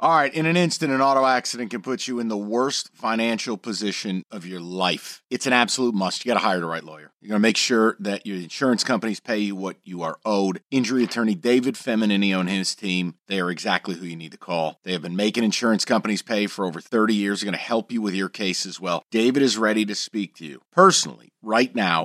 All right, in an instant, an auto accident can put you in the worst financial position of your life. It's an absolute must. You got to hire the right lawyer. You're going to make sure that your insurance companies pay you what you are owed. Injury attorney David Feminini and his team, they are exactly who you need to call. They have been making insurance companies pay for over 30 years. They're going to help you with your case as well. David is ready to speak to you personally. Right now,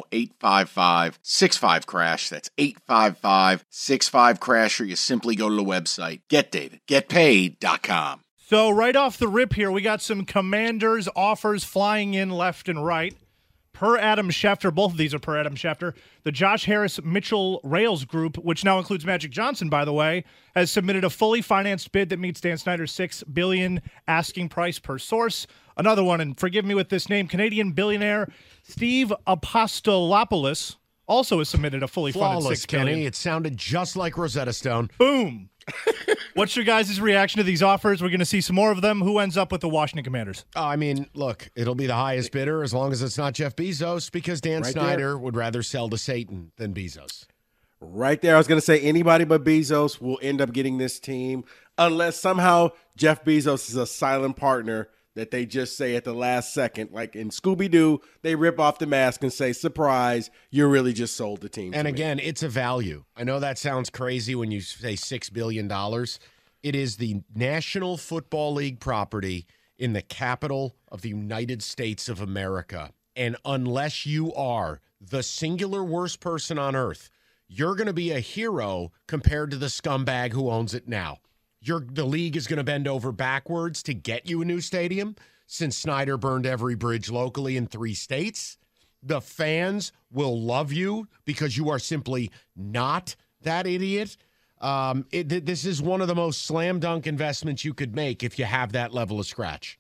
855-65-CRASH. That's 855-65-CRASH, or you simply go to the website, getdavidgetpaid.com. So right off the rip here, we got some Commanders offers flying in left and right. Per Adam Schefter, both of these are per Adam Schefter, the Josh Harris Mitchell Rails Group, which now includes Magic Johnson, by the way, has submitted a fully financed bid that meets Dan Snyder's $6 billion asking price per source. Another one, and forgive me with this name, Canadian billionaire Steve Apostolopoulos also has submitted a fully funded $6 billion. Kenny. It sounded just like Rosetta Stone. Boom. What's your guys' reaction to these offers? We're going to see some more of them. Who ends up with the Washington Commanders? I mean, look, it'll be the highest bidder as long as it's not Jeff Bezos, because Dan Snyder would rather sell to Satan than Bezos. Right there. I was going to say anybody but Bezos will end up getting this team unless somehow Jeff Bezos is a silent partner that they just say at the last second. Like in Scooby-Doo, they rip off the mask and say, surprise, you really just sold the team. And again, it's a value. I know that sounds crazy when you say $6 billion. It is the National Football League property in the capital of the United States of America. And unless you are the singular worst person on earth, you're going to be a hero compared to the scumbag who owns it now. The league is going to bend over backwards to get you a new stadium since Snyder burned every bridge locally in 3 states. The fans will love you because you are simply not that idiot. This is one of the most slam dunk investments you could make if you have that level of scratch.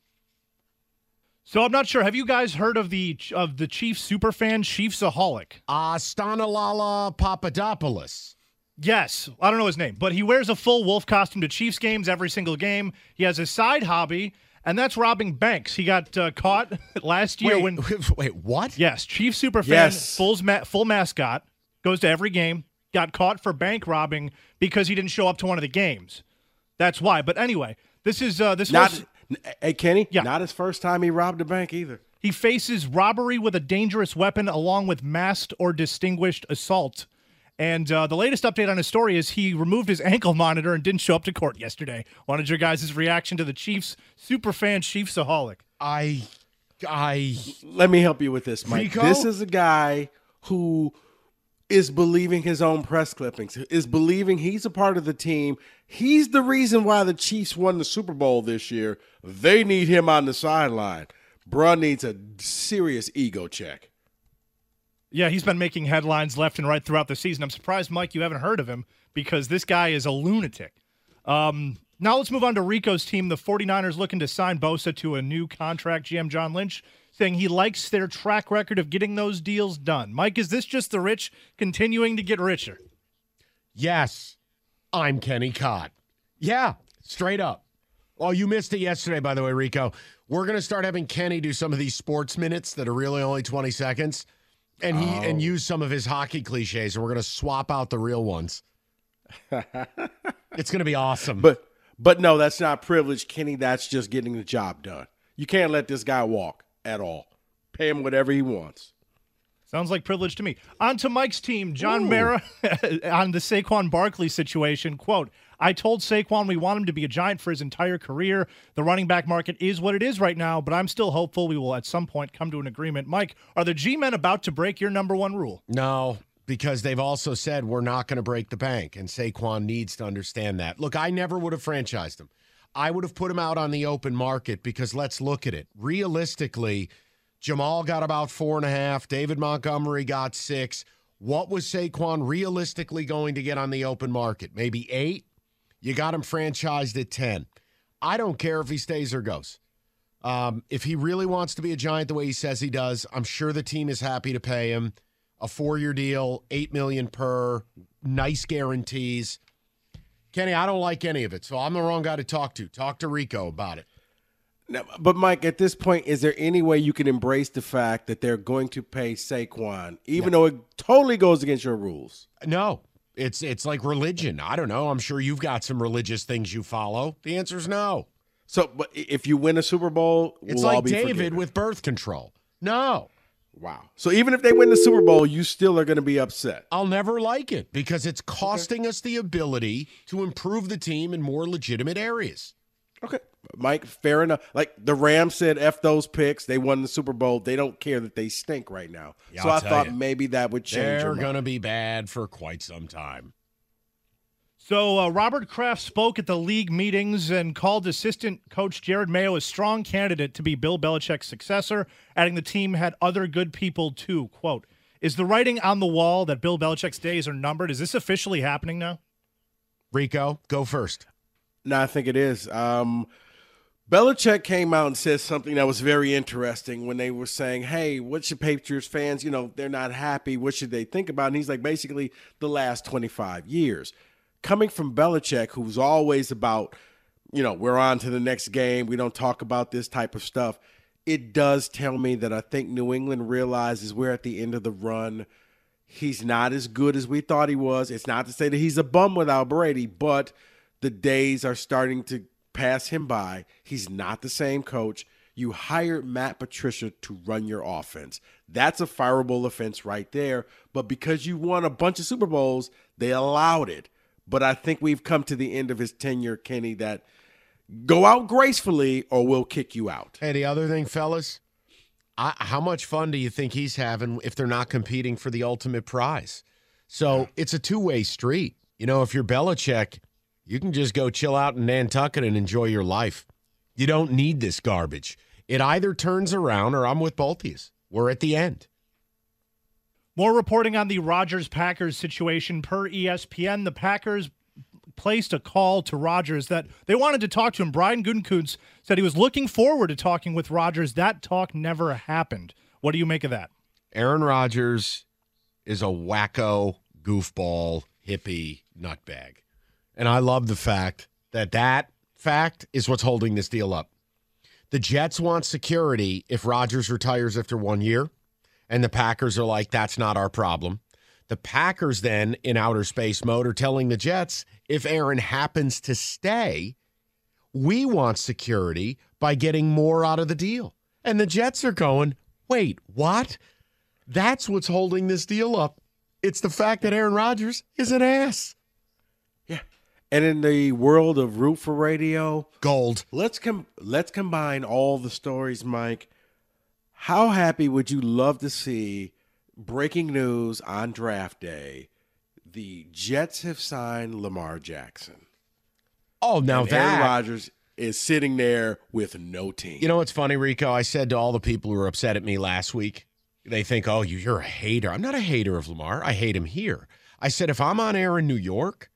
So I'm not sure. Have you guys heard of the Chiefs superfan, Chiefsaholic? Stanilala Papadopoulos. Yes. I don't know his name, but he wears a full wolf costume to Chiefs games every single game. He has a side hobby, and that's robbing banks. He got caught last year Wait, what? Yes, Chiefs superfan, Yes. full mascot, goes to every game, got caught for bank robbing because he didn't show up to one of the games. That's why. But anyway, this is Hey, Kenny, Yeah. not his first time he robbed a bank either. He faces robbery with a dangerous weapon along with masked or distinguished assault. And the latest update on his story is he removed his ankle monitor and didn't show up to court yesterday. Wanted your guys' reaction to the Chiefs superfan Chiefsaholic. Let me help you with this, Mike. Rico? This is a guy who is believing his own press clippings, is believing he's a part of the team. He's the reason why the Chiefs won the Super Bowl this year. They need him on the sideline. Bruh needs a serious ego check. Yeah, he's been making headlines left and right throughout the season. I'm surprised, Mike, you haven't heard of him because this guy is a lunatic. Now let's move on to Rico's team. The 49ers looking to sign Bosa to a new contract. GM John Lynch saying he likes their track record of getting those deals done. Mike, is this just the rich continuing to get richer? Yes, I'm Kenny Cott. Yeah, straight up. Oh, you missed it yesterday, by the way, Rico. We're going to start having Kenny do some of these sports minutes that are really only 20 seconds. And use some of his hockey cliches, and we're going to swap out the real ones. It's going to be awesome. But no, that's not privilege, Kenny. That's just getting the job done. You can't let this guy walk at all. Pay him whatever he wants. Sounds like privilege to me. On to Mike's team. John Mara on the Saquon Barkley situation. Quote, I told Saquon we want him to be a Giant for his entire career. The running back market is what it is right now, but I'm still hopeful we will at some point come to an agreement. Mike, are the G-men about to break your number one rule? No, because they've also said we're not going to break the bank, and Saquon needs to understand that. Look, I never would have franchised him. I would have put him out on the open market because let's look at it. Realistically, Jamal got about 4.5. David Montgomery got 6. What was Saquon realistically going to get on the open market? Maybe 8? You got him franchised at 10. I don't care if he stays or goes. If he really wants to be a Giant the way he says he does, I'm sure the team is happy to pay him a 4-year deal, $8 million per, nice guarantees. Kenny, I don't like any of it, so I'm the wrong guy to talk to. Talk to Rico about it. No, but, Mike, at this point, is there any way you can embrace the fact that they're going to pay Saquon, even though it totally goes against your rules? No. It's like religion. I don't know. I'm sure you've got some religious things you follow. The answer is no. So, but if you win a Super Bowl, It's we'll all like be David forgiven. with birth control. No. Wow. So even if they win the Super Bowl, you still are going to be upset. I'll never like it because it's costing us the ability to improve the team in more legitimate areas. Okay. Mike, fair enough. Like the Rams said, F those picks. They won the Super Bowl. They don't care that they stink right now. Yeah, so I'll I tell thought you. maybe that would change. They're going to be bad for quite some time. So Robert Kraft spoke at the league meetings and called assistant coach Jared Mayo a strong candidate to be Bill Belichick's successor, adding the team had other good people too. Quote, is the writing on the wall that Bill Belichick's days are numbered? Is this officially happening now? Rico, go first. No, I think it is. Belichick came out and said something that was very interesting when they were saying, hey, what should Patriots fans, they're not happy. What should they think about? And he's like, basically, the last 25 years. Coming from Belichick, who's always about, we're on to the next game. We don't talk about this type of stuff. It does tell me that I think New England realizes we're at the end of the run. He's not as good as we thought he was. It's not to say that he's a bum without Brady, but the days are starting to pass him by. He's not the same coach. You hired Matt Patricia to run your offense. That's a fireable offense right there. But because you won a bunch of Super Bowls, they allowed it. But I think we've come to the end of his tenure, Kenny, that go out gracefully or we'll kick you out. Hey, the other thing, fellas, how much fun do you think he's having if they're not competing for the ultimate prize? So it's a two-way street. If you're Belichick, you can just go chill out in Nantucket and enjoy your life. You don't need this garbage. It either turns around or I'm with both of you. We're at the end. More reporting on the Rodgers-Packers situation. Per ESPN, the Packers placed a call to Rodgers that they wanted to talk to him. Brian Gutekunst said he was looking forward to talking with Rodgers. That talk never happened. What do you make of that? Aaron Rodgers is a wacko, goofball, hippie nutbag. And I love the fact that fact is what's holding this deal up. The Jets want security if Rodgers retires after 1 year. And the Packers are like, that's not our problem. The Packers then, in outer space mode, are telling the Jets, if Aaron happens to stay, we want security by getting more out of the deal. And the Jets are going, wait, what? That's what's holding this deal up. It's the fact that Aaron Rodgers is an ass. Yeah. And in the world of Root for Radio, Gold. let's combine all the stories, Mike. How happy would you love to see breaking news on draft day? The Jets have signed Lamar Jackson. Oh, now and that. Aaron Rodgers is sitting there with no team. You know what's funny, Rico? I said to all the people who were upset at me last week, they think, oh, you're a hater. I'm not a hater of Lamar. I hate him here. I said, if I'm on air in New York,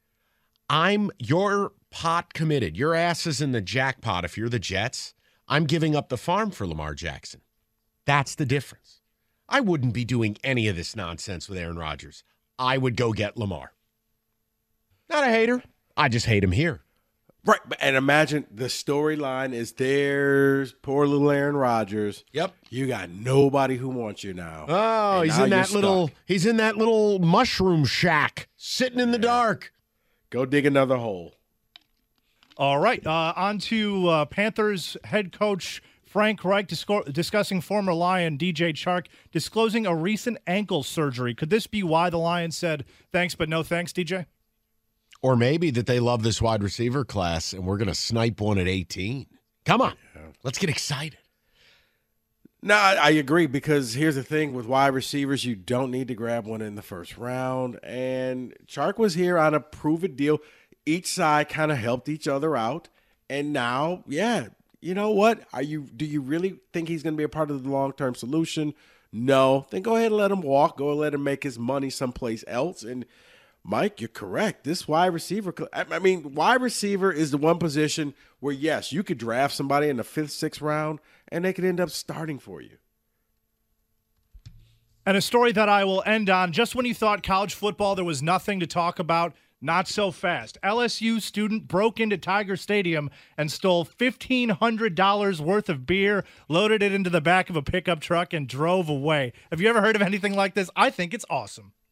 you're pot committed. Your ass is in the jackpot if you're the Jets. I'm giving up the farm for Lamar Jackson. That's the difference. I wouldn't be doing any of this nonsense with Aaron Rodgers. I would go get Lamar. Not a hater. I just hate him here. Right. And imagine the storyline is there's poor little Aaron Rodgers. Yep. You got nobody who wants you now. Oh, And he's now in you're that little stuck. he's in that little mushroom shack sitting in the dark. Go dig another hole. All right, on to Panthers head coach Frank Reich discussing former Lion DJ Chark disclosing a recent ankle surgery. Could this be why the Lions said thanks but no thanks, DJ? Or maybe that they love this wide receiver class and we're going to snipe one at 18. Come on. Let's get excited. No, I agree because here's the thing with wide receivers, you don't need to grab one in the first round. And Chark was here on a prove-it deal. Each side kind of helped each other out. And now, yeah, you know what? Do you really think he's going to be a part of the long-term solution? No. Then go ahead and let him walk. Go and let him make his money someplace else. And Mike, you're correct. This wide receiver, wide receiver is the one position where, yes, you could draft somebody in the 5th, 6th round, and they could end up starting for you. And a story that I will end on, just when you thought college football there was nothing to talk about, not so fast. LSU student broke into Tiger Stadium and stole $1,500 worth of beer, loaded it into the back of a pickup truck, and drove away. Have you ever heard of anything like this? I think it's awesome.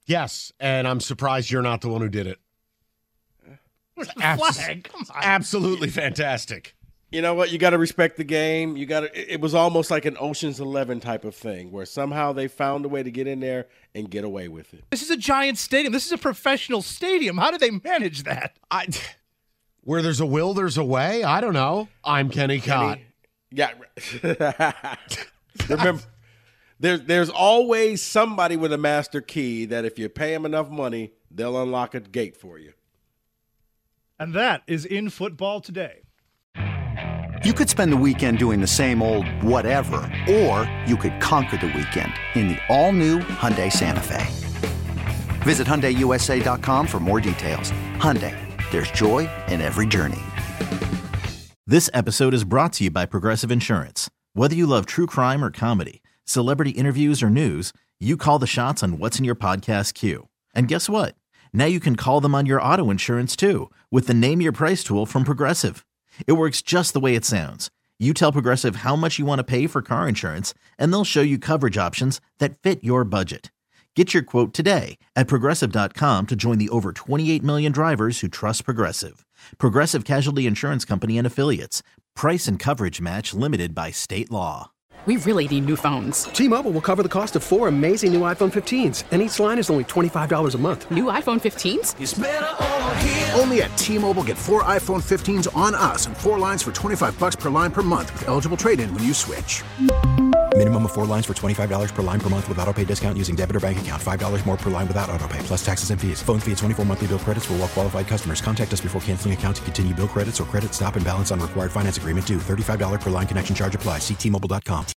Yes, and I'm surprised you're not the one who did it. Where's the flag? Come on. Absolutely fantastic. You know what? You got to respect the game. It was almost like an Ocean's 11 type of thing where somehow they found a way to get in there and get away with it. This is a giant stadium. This is a professional stadium. How do they manage that? Where there's a will, there's a way. I don't know. I'm Kenny Cott. Yeah. Remember, there's always somebody with a master key that if you pay them enough money, they'll unlock a gate for you. And that is In Football Today. You could spend the weekend doing the same old whatever, or you could conquer the weekend in the all-new Hyundai Santa Fe. Visit HyundaiUSA.com for more details. Hyundai, there's joy in every journey. This episode is brought to you by Progressive Insurance. Whether you love true crime or comedy, celebrity interviews or news, you call the shots on what's in your podcast queue. And guess what? Now you can call them on your auto insurance too with the Name Your Price tool from Progressive. It works just the way it sounds. You tell Progressive how much you want to pay for car insurance, and they'll show you coverage options that fit your budget. Get your quote today at Progressive.com to join the over 28 million drivers who trust Progressive. Progressive Casualty Insurance Company and Affiliates. Price and coverage match limited by state law. We really need new phones. T-Mobile will cover the cost of 4 amazing new iPhone 15s, and each line is only $25 a month. New iPhone 15s? It's better over here. Only at T-Mobile, get 4 iPhone 15s on us and 4 lines for $25 per line per month with eligible trade-in when you switch. Minimum of 4 lines for $25 per line per month with autopay discount using debit or bank account. $5 more per line without autopay, plus taxes and fees. Phone fee at 24 monthly bill credits for well-qualified customers. Contact us before canceling account to continue bill credits or credit stop and balance on required finance agreement due. $35 per line connection charge applies. See T-Mobile.com.